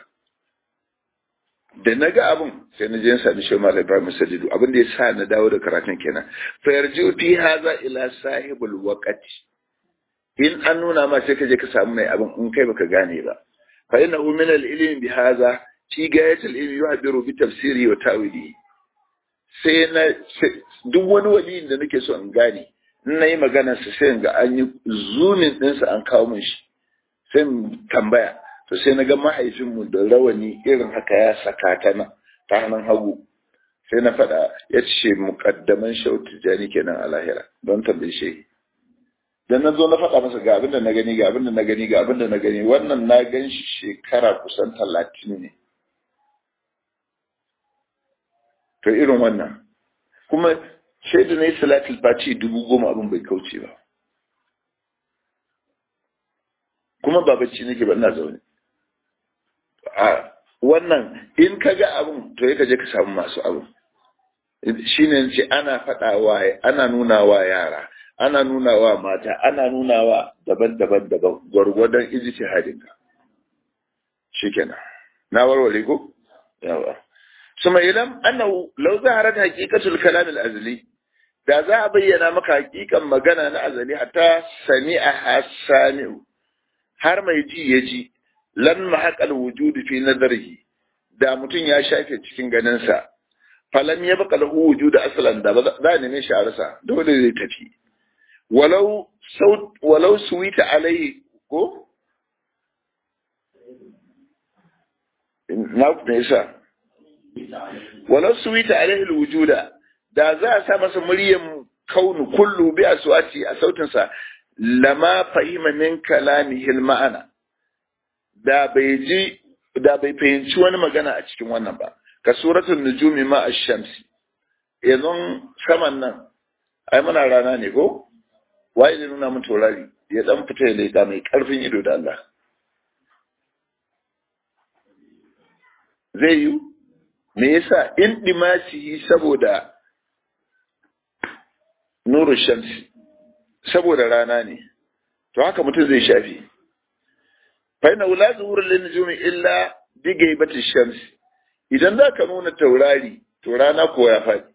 Da na ga abin sai na je na sami shi Malam Ibrahim Sadidu, abin da ya sa na dawo da karatun kenan. Fa yarju fi hadha ila sahibul waqti. In an nuna ma sai ka je ka samu mai abin in kai baka gane ba. Fa innahu min al-ilmi bi hadha fi gayatul ilmi yu'abbiru bi tafsiri wa ta'wili. Sai na duk wani wali da nake so in gane, in nayi maganar sa sai ga an yi zoomin din sa an kawo min shi. Sai tambaya to sai na ga mahaifinmu da rawani irin haka ya saka ta na ta hannun hagu, sai na faɗa ya ce muƙaddaman shautu jani kenan a lahira don tambaye shi. Dan na zo na faɗa masa ga abin da na gani ga abin da na gani ga abin da na gani, wannan na gan shi shekara kusan talatin ne. To irin wannan kuma shaidu na yi salatul fati dubu goma abin bai kauce ba, kuma ba bacci nake ba ina zaune. A wannan in ka ga abin to ya kaje ka samu masu abin. Shi ne ce ana faɗawa, ana nuna wa yara, ana nuna wa mata, ana nuna wa daban-daban daban gwargwadon ijtihadinka. Shikenan. Na warware ko? Yawa. Suma ilam annahu law zaharat haqiqatul kalam al-azli, da za a bayyana maka hakikan magana na azali hatta sami'a hasami'u, har mai ji ya ji, lan mahaqal wujudi fi nazarihi, da mutum ya shafe cikin ganinsa, falam ya baka lahu wujudu aslan, da za a neme shi a rasa, dole zai tafi. Walau saut walau suwita alai ko na me yasa walau suwita alaihi alwujuda, da za a sa masa muryan kaunu kullu bi aswati a sautinsa, lama fahima min kalamihi alma'ana, da bai ji da bai fahimci wani magana a cikin wannan ba. Ka suratul nujumi ma ash-shamsi, yanzu saman nan ai muna rana ne ko, waye da nuna mun taurari ya dan fita ya leka mai karfin ido da Allah zai yi? Me yasa? In dimasihi, saboda nuru shamsi, saboda rana ne, to haka mutum zai shafi. fa inna la zuhur lin nujumi illa bi gaibati shamsi, idan za ka nuna taurari to rana ko ya faɗi.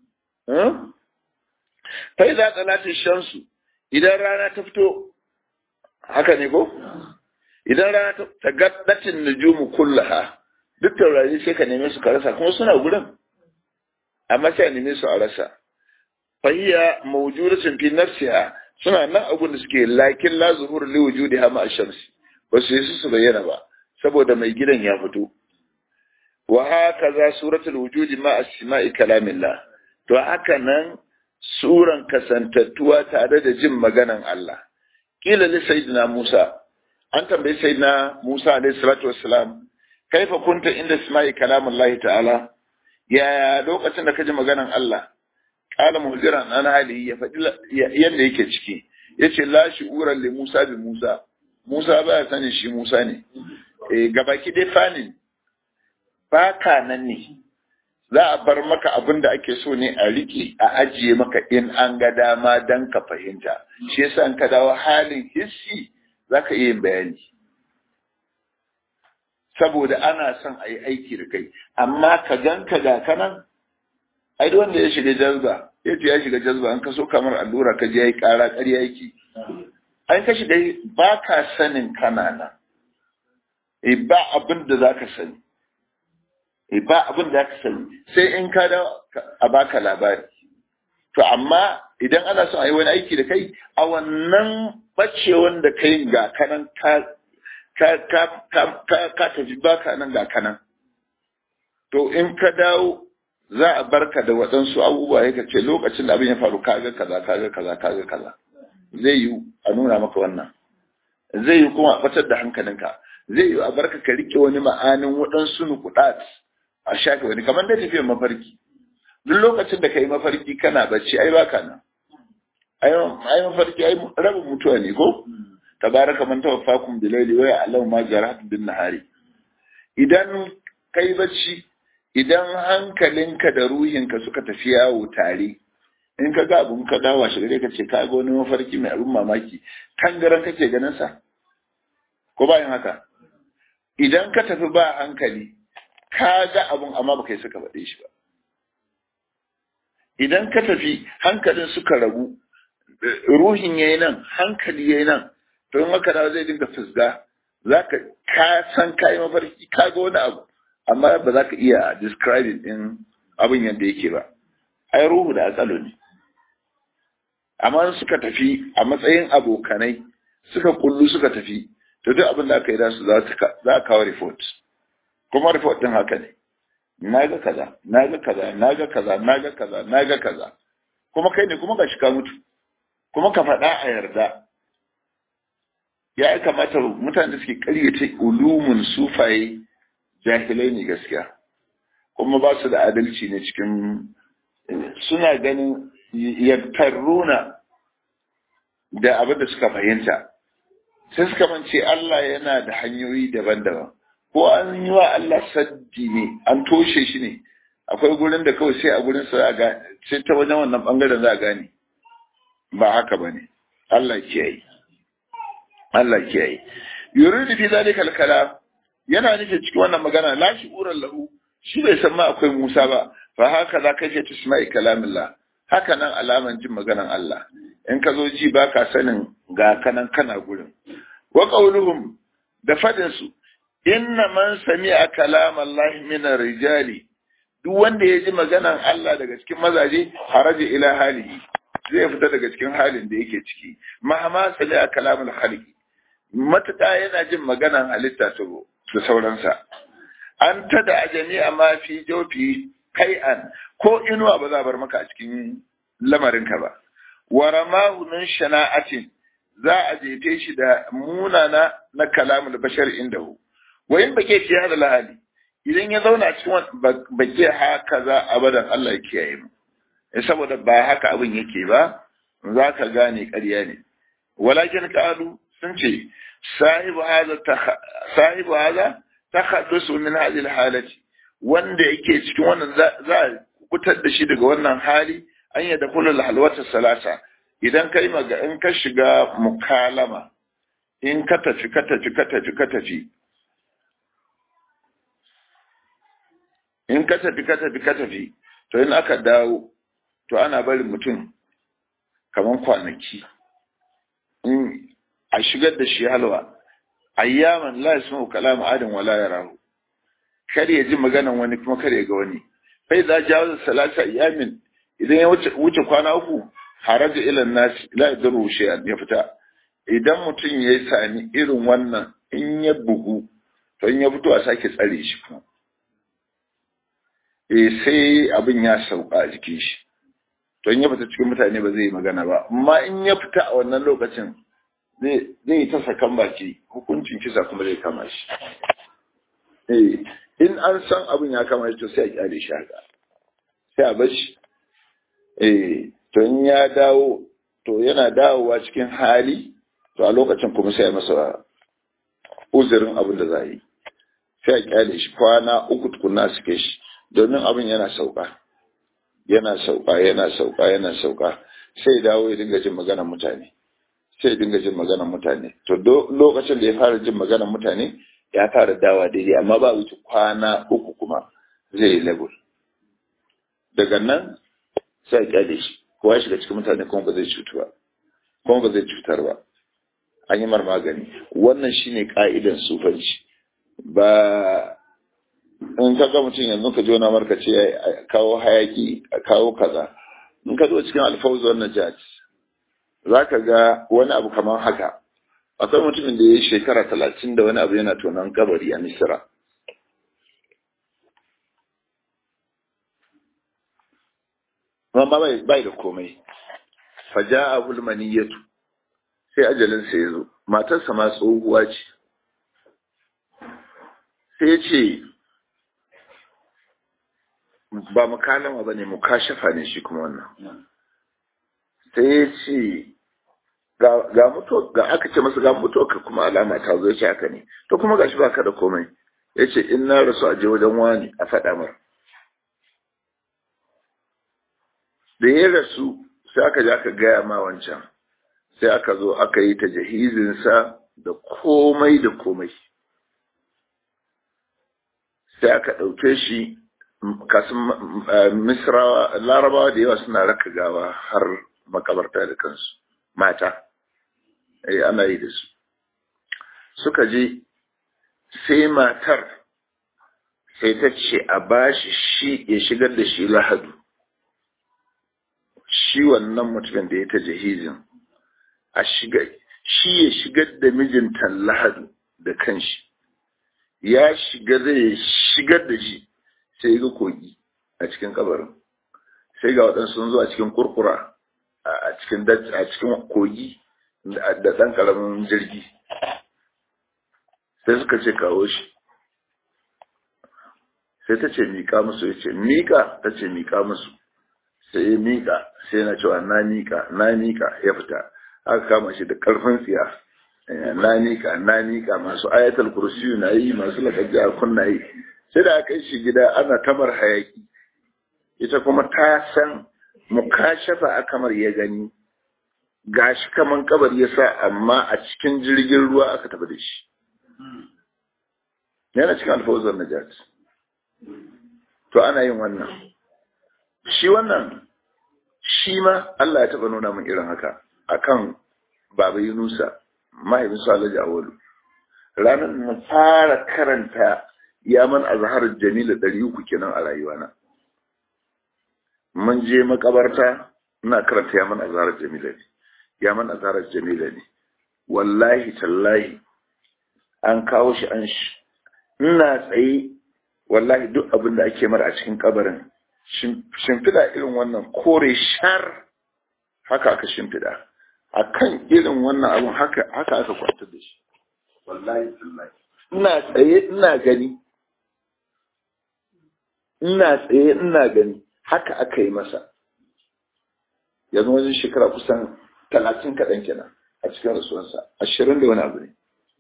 fa idza talat shamsu, idan rana ta fito, haka ne ko? Idan rana ta gaddatin nujumu kullaha, duk taurari sai ka neme su ka rasa, kuma suna gurin amma sai a neme su a rasa. fahiya mawjudatun fi nafsiha, suna nan abun da suke, lakin la zuhur li wujudiha ma ash-shamsi, ba su yi su bayyana ba saboda mai gidan ya fito. Wa hakaza suratul wujudi ma as-sama'i kalamillah, to haka nan suran kasantattuwa tare da jin maganan Allah. Kila li sayyidina Musa, an tambayi sayyidina Musa alayhi salatu wassalam, kaifa kunta inda sama'i kalamullahi ta'ala, ya lokacin da ka ji maganan Allah? Kala muhziran an hali, ya faɗi yadda yake ciki, yace la shi'uran li Musa bi Musa, Musa ba ya sani shi Musa ne. Eh gabaki dai fanin baka nan ne, za a bar maka abin da ake so ne a riƙe a ajiye maka in an ga dama don ka fahimta. Shi yasa an ka dawo halin hissi za ka iya yin bayani, saboda ana son a yi aiki da kai. Amma ka gan ka ga kanan, ai wanda ya shiga jazba ya ce ya shiga jazba an kaso kamar allura ka je ya yi ƙara ƙarya yake an ka shiga ba ka sanin kanana e ba abin da za ka sani e ba abin da za ka sani sai in ka da a baka labari to amma idan ana son a yi wani aiki da kai a wannan bacewan da kai ga kanan ka ka ka ka ka tafi baka nan ga kanan to in ka dawo za a barka da waɗansu abubuwa ya ce lokacin da abin ya faru kaga kaza kaga kaza kaga kaza zai yi a nuna maka wannan zai yi kuma a batar da hankalinka zai yi a barka ka rike wani ma'anin waɗansu nukuɗat a shafe wani kamar da tafiyar mafarki duk lokacin da ka yi mafarki kana bacci ai baka nan ai mafarki ai rabin mutuwa ne ko tabaraka man tawaffakum bilayli wa ya'lamu ma jarahatum bin nahari idan kai bacci idan hankalinka da ruhinka suka tafi yawo tare in ka ga abun ka dawo shi gare ka ce ka ga wani mafarki mai abun mamaki tangaran kake ganin sa ko bayan haka idan ka tafi ba hankali ka ga abun amma baka yi suka faɗe shi ba idan ka tafi hankalin suka ragu ruhin yayi nan hankali yayi nan to in haka dawo zai dinga fusga zaka ka san kai mafarki ka ga wani abu amma ba za ka iya describing din abin yadda yake ba ai ruhu da atsalo ne amma suka tafi a matsayin abokanai suka kullu suka tafi to duk abin da aka yi da su za a kawo report kuma report din haka ne naga kaza naga kaza naga kaza naga kaza naga kaza kuma kai ne kuma ka shiga mutu kuma ka faɗa a yarda ya kamata mutane da suke ƙaryata ulumun sufaye jahilai ne gaskiya kuma ba su da adalci ne cikin suna ganin yaktarruna da abin da suka fahimta sai suka mance Allah yana da hanyoyi daban-daban ko an yi wa Allah saddi ne an toshe shi ne akwai gurin da kawai sai a gurin sa ga sai ta wajen wannan bangaren za a gane ba haka bane Allah kiyaye Allah kiyaye yuridu fi zalika al-kalam yana nufi cikin wannan magana la shi'uran lahu shi bai san ma akwai Musa ba fa haka za ka ce tusma'i kalamillah haka nan alaman jin maganan Allah in ka zo ji baka sanin ga kanan kana gurin wa qauluhum da fadin su inna man sami'a kalamallahi min ar-rijali duk wanda ya ji maganan Allah daga cikin mazaje haraja ila halihi zai fita daga cikin halin da yake ciki mahama sami'a kalamul khaliq matuƙa yana jin maganan halitta to da sauransa an ta da ajami a mafi jofi kai'an ko inuwa ba za bar maka a cikin lamarinka ba wa ramahu min shana'atin za a jefe shi da munana na kalamul bashar indahu wa in bake fi hada lahali idan ya zauna cikin bake haka za abadan Allah ya kiyaye mu saboda ba haka abin yake ba za ka gane ƙarya ne walakin qalu sun ce sahibu hada sahibu hada takhaddusu min hadhihi alhalati wanda yake cikin wannan za a kutar da shi daga wannan hali an yadda kullu halwata salasa idan kai maga in ka shiga mukalama in ka tafi ka tafi ka tafi ka tafi in ka tafi ka tafi ka tafi to in aka dawo to ana barin mutum kaman kwanaki in a shigar da shi halwa ayyaman la yasma'u kalamu adam wala yarahu kar ya ji maganan wani kuma kar ya ga wani fa idza jawaza salasa ayyamin idan ya wuce wuce kwana uku haraja ila nas la yadru shay'an ya fita idan mutum yayi sani irin wannan in ya bugu to in ya fito a sake tsare shi kuma eh sai abin ya sauka a jikin shi to in ya fita cikin mutane ba zai yi magana ba amma in ya fita a wannan lokacin zai ta sakan baki hukuncin kisa kuma zai kama shi eh in an san abin ya kama shi to sai a kyale shi haka sai a bar shi eh to in ya dawo to yana dawowa cikin hali to a lokacin kuma sai a masa uzurin abin da za yi sai a kyale shi kwana uku tukunna suke shi domin abin yana sauka yana sauka yana sauka yana sauka sai dawo ya dinga jin maganar mutane sai dinga jin maganar mutane to lokacin da ya fara jin maganar mutane ya fara dawa daidai amma ba wuce kwana uku kuma zai level daga nan sai a kyale shi kowa shiga cikin mutane kuma ba zai cutu ba kuma ba zai cutar ba an yi mar magani. Wannan shine ka'idan sufanci. Ba in ka ga mutum yanzu ka jona marka ce kawo hayaki a kawo kaza, in ka zo cikin alfawuz wannan jaj za ka ga wani abu kamar haka. Akwai mutumin da ya yi shekara talatin da wani abu yana tonon kabari a Misira. Amma bai da komai. Faja a hulmaniyatu sai ajalinsa ya zo. Matarsa ma tsohuwa ce. Sai ya ce, ba mukalama ba ne, mukashafa ne shi kuma wannan. Sai ya ce, ga mutu ga aka ce masa ga mutu ka kuma alama ta zo ce haka ne. To kuma gashi ba ka da komai. Ya ce, in na rasu a je wajen wani a faɗa mar. Da ya rasu sai aka je aka gaya ma wancan. Sai aka zo aka yi ta jahizinsa da komai da komai. Sai aka ɗauke shi, kasu misrawa, larabawa da yawa suna raka gawa har makabarta da kansu, mata, eh ana yi da su. Suka je, sai matar, sai ta ce a bashi shi ya shigar da shi lahadu. Shi wannan mutumin da ya ta jahizin, a shiga, shi ya shigar da mijinta lahadu da kanshi. Ya shiga zai shigar da shi sai ga kogi a cikin kabarin, sai ga waɗansu sun zo a cikin kurkura a cikin a cikin kogi da ɗan ƙaramin jirgi, sai suka ce kawo shi. Sai ta ce miƙa musu, ya ce miƙa, ta ce miƙa musu, sai ya miƙa, sai yana cewa na miƙa na miƙa, ya fita. Aka kama shi da ƙarfin tsiya, na miƙa na miƙa, masu ayatul kursiyu na yi, masu lakabi a kunna yi. Sai da aka yi shi gida ana tamar hayaki, ita kuma ta san mukashafa a kamar ya gani, gashi kaman kabar ya sa amma a cikin jirgin ruwa aka tafi da shi. Yana cikin alfawzar najat. To ana yin wannan. Shi wannan, shi ma Allah ya taɓa nuna min irin haka akan Baba Yunusa, mahaifin Alhaji Awalu. Ranar na fara karanta Yaman Azhar Jamila ɗari uku kenan a rayuwana. Mun je makabarta, ina karanta Yaman Azhar Jamila ne. Yaman Azhar Jamila ne. Wallahi tallahi an kawo shi an shi. Ina tsaye, wallahi duk abin da ake mara a cikin kabarin, shimfiɗa irin wannan kore shar, haka aka shimfiɗa. A kan irin wannan abin haka haka aka kwantar da shi. Wallahi tallahi. Ina tsaye ina gani. Ina tsaye ina gani. Haka aka yi masa. Yanzu wajen shekara kusan talatin kaɗan kenan a cikin rasuwansa. Ashirin da wani abu ne.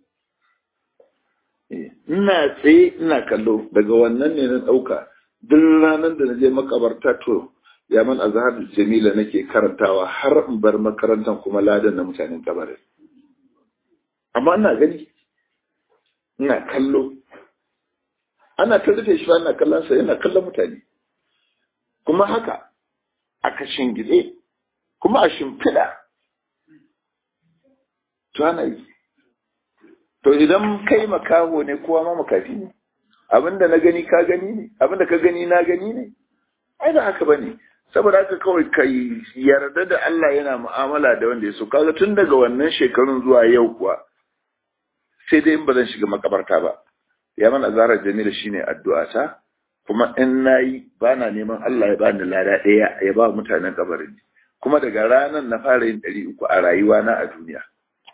Ina tsaye ina kallo, daga wannan ne na ɗauka. Duk ranar da na je makabarta to Yaman Azhar Jamila nake karantawa har in bar makarantar kuma ladan na mutanen kabarin. Amma ina gani, ina kallo. Ana ta rufe shi ba ina kallon sa, yana kallon mutane. Kuma haka aka shingide, kuma a shimfiɗa. To ana yi. To idan kai makaho ne kowa ma makafi ne. Abinda na gani ka gani ne, abinda ka gani na gani ne. Ai da haka bane. Saboda haka kawai ka yarda da Allah yana mu'amala da wanda ya so. Kaga tun daga wannan shekarun zuwa yau kuwa sai dai in ba zan shiga makabarta ba. Yaman Azhar Jamila shine addu'a ta, kuma in nayi bana neman Allah ya bani lada ɗaya ya ba mutanen kabarin. Kuma daga ranar na fara yin ɗari uku a rayuwa na a duniya.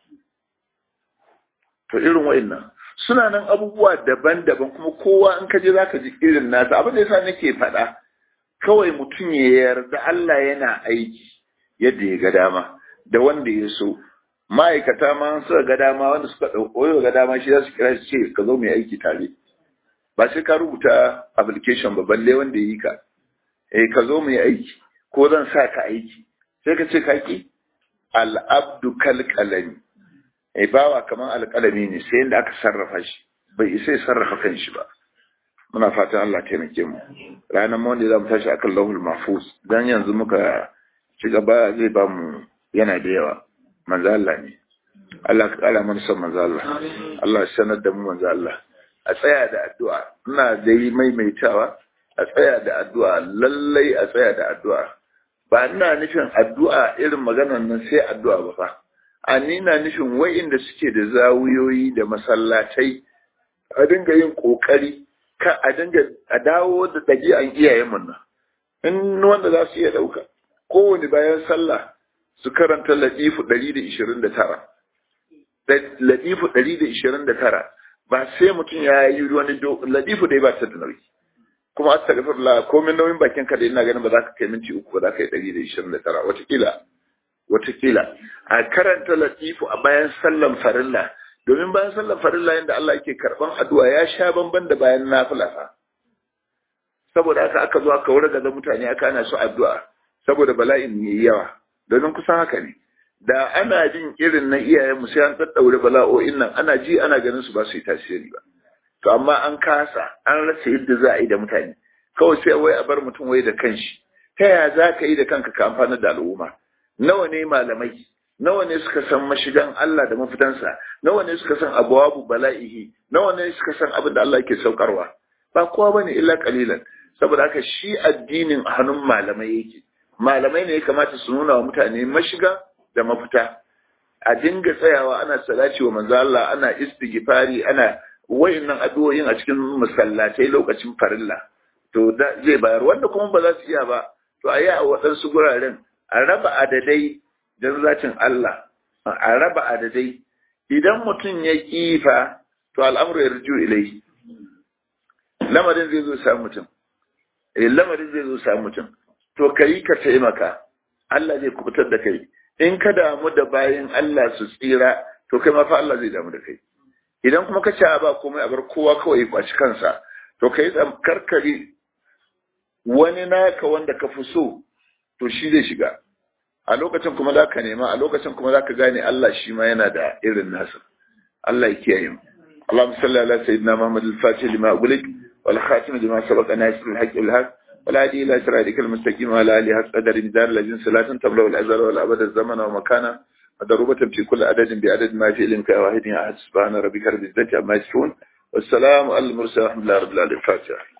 To irin wa'annan suna nan abubuwa daban-daban, kuma kowa in ka je zaka ji irin nasa. Abin da yasa nake faɗa, kawai mutum ya yarda Allah yana aiki yadda ya ga dama da wanda ya so. Ma'aikata ma suka ga dama, wanda suka ɗauko ga dama shi za su kira shi ce ka zo mai aiki tare. Ba sai ka rubuta application ba, balle wanda ya yi ka. Eh ka zo mai aiki ko zan sa ka aiki. Sai ka ce ka ki al-abdu kal qalami. Eh bawa kaman alƙalami ne, sai inda aka sarrafa shi bai isa ya sarrafa kanshi ba. muna fatan Allah taimake mu ranar Monday za mu tashi akan Lauhul Mahfuz dan yanzu muka ci gaba zai ba mu yana da yawa manzo Allah ne Allah ka kara mana son manzo Allah Allah ya sanar da mu manzo Allah a tsaya da addu'a ina dai maimaitawa a tsaya da addu'a lallai a tsaya da addu'a ba ina nufin addu'a irin maganar nan sai addu'a ba fa a ni na nufin wa'inda suke da zawuyoyi da masallatai a dinga yin kokari ka a dinga a dawo da dabi'an iyayen mun nan in wanda za su iya dauka kowane bayan sallah su karanta latifu ɗari da ishirin da tara latifu ɗari da ishirin da tara ba sai mutum ya yi wani latifu dai ba ta da nauyi kuma astaghfirullah komai nauyin bakin ka da ina ganin ba za ka kai minti uku ba za ka yi ɗari da ishirin da tara watakila watakila a karanta latifu a bayan sallan farilla domin bayan sallan farilla yadda Allah yake karban addu'a ya sha bamban da bayan nafila fa saboda haka aka zo aka wurga da mutane aka ana su addu'a saboda bala'in ne yawa domin kusan haka ne da ana jin irin na iyayenmu sai an daddaure bala'o'in nan ana ji ana ganin su ba su yi tasiri ba to amma an kasa an rasa yadda za a yi da mutane kawai sai wai a bar mutum wai da kanshi ta yaya za ka yi da kanka ka amfana da al'umma nawa ne malamai nawa ne suka san mashigan Allah da mafitansa nawa ne suka san abwabu bala'ihi nawa ne suka san abin da Allah yake saukarwa ba kowa bane illa qalilan saboda haka shi addinin a hannun malamai yake malamai ne ya kamata su nuna wa mutane mashiga da mafita a dinga tsayawa ana salati wa manzo Allah ana istighfari ana wayannan addu'o'in a cikin masallatai lokacin farilla to da zai bayar wanda kuma ba za su iya ba to a yi a waɗansu guraren a raba adadai don zatin Allah a raba adadai idan mutum ya kifa to al'amuru ya riju ilai lamarin zai zo samu mutum eh lamarin zai zo samu mutum to kai ka taimaka Allah zai kubutar da kai in ka damu da bayin Allah su tsira to kai ma fa Allah zai damu da kai idan kuma ka ci ba komai a bar kowa kawai kwaci kansa to kai karkari wani naka wanda ka fi so to shi zai shiga a lokacin kuma za ka nema a lokacin kuma za ka gane Allah shi ma yana da irin nasa Allah ya kiyaye mu Allahumma salli ala sayyidina Muhammad al-Fatih lima ughliq wal khatim lima sabaqa nasir al-haqq bil-haqq wal hadi ila siratikal mustaqim wa ala alihi haqq qadari midar lajin salatan tabla wal azhar wal abad az-zaman wa makana مضروبة في كل عدد بعدد ما في علمك واحد أحد سبحان ربك رب العزة عما يصفون والسلام على المرسلين ورحمة الله رب العالمين الفاتحة